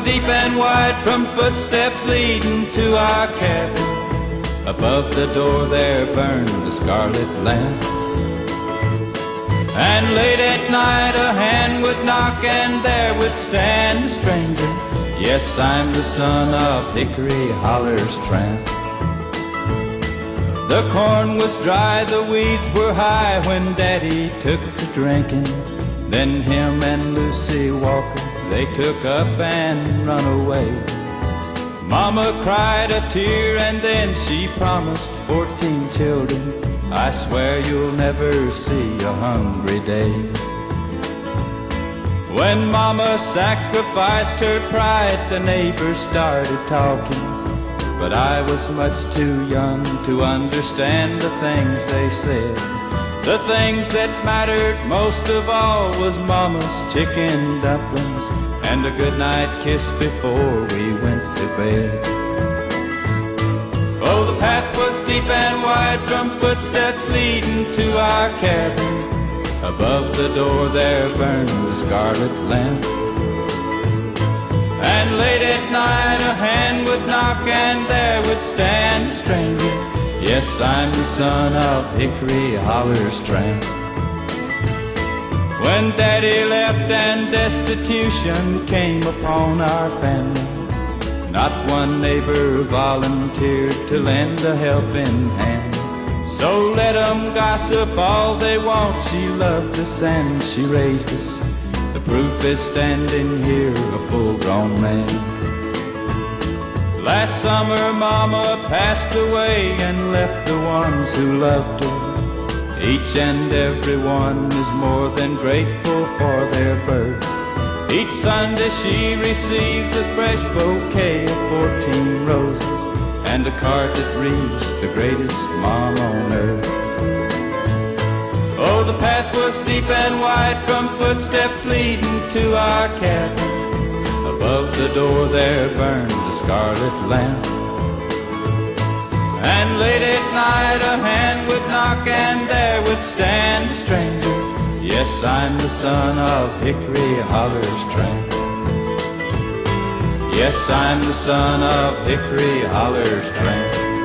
deep and wide from footsteps leading to our cabin. Above the door there burned the scarlet lamp. And late at night a hand would knock and there would stand a stranger. Yes, I'm the son of Hickory Holler's tramp. The corn was dry, the weeds were high when Daddy took to drinking. Then him and Lucy Walker, they took up and run away. Mama cried a tear and then she promised 14 children. I swear you'll never see a hungry day. When Mama sacrificed her pride, the neighbors started talking. But I was much too young to understand the things they said. The things that mattered most of all was Mama's chicken dumplings and a goodnight kiss before we went to bed. Oh, the path was deep and wide from footsteps leading to our cabin. Above the door there burned the scarlet lamp. And late at night a hand would knock and there would stand a stranger. Yes, I'm the son of Hickory Holler's tramp. When Daddy left and destitution came upon our family, not one neighbor volunteered to lend a helping hand. So let 'em gossip all they want, she loved us and she raised us. The proof is standing here, a full-grown man. Last summer Mama passed away and left the ones who loved her. Each and every one is more than grateful for their birth. Each Sunday she receives a fresh bouquet of 14 roses and a card that reads, the greatest mom on earth. Oh, the path was deep and wide from footsteps leading to our cabin. Above the door there burned the scarlet lamp. And late at night a hand would knock and there would stand a stranger. Yes, I'm the son of Hickory Holler's tramp. Yes, I'm the son of Hickory Holler's tramp.